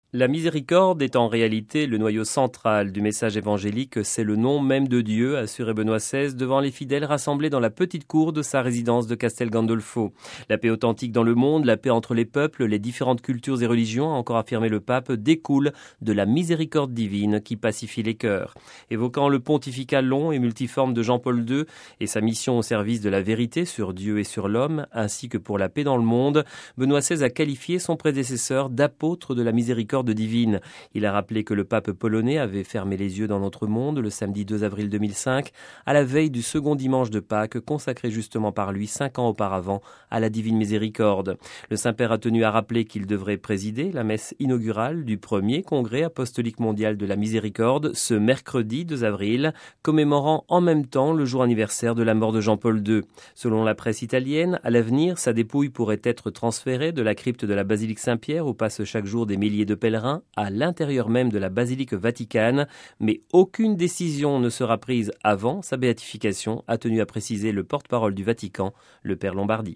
La miséricorde est en réalité le noyau central du message évangélique, c'est le nom même de Dieu, assurait Benoît XVI devant les fidèles rassemblés dans la petite cour de sa résidence de Castel Gandolfo. La paix authentique dans le monde, la paix entre les peuples, les différentes cultures et religions, a encore affirmé le pape, découle de la miséricorde divine qui pacifie les cœurs. Évoquant le pontificat long et multiforme de Jean-Paul II et sa mission au service de la vérité sur Dieu et sur l'homme, ainsi que pour la paix dans le monde, Benoît XVI a qualifié son prédécesseur d'apôtre de la miséricorde divine. Il a rappelé que le pape polonais avait fermé les yeux dans notre monde le samedi 2 avril 2005, à la veille du second dimanche de Pâques, consacré justement par lui 5 ans auparavant à la divine miséricorde. Le Saint-Père a tenu à rappeler qu'il devrait présider la messe inaugurale du premier congrès apostolique mondial de la miséricorde ce mercredi 2 avril, commémorant en même temps le jour anniversaire de la mort de Jean-Paul II. Selon la presse italienne, à l'avenir, sa dépouille pourrait être transférée de la crypte de la basilique Saint-Pierre où passent chaque jour des milliers de pèlerins à l'intérieur même de la basilique Vaticane, mais aucune décision ne sera prise avant sa béatification, a tenu à préciser le porte-parole du Vatican, le Père Lombardi.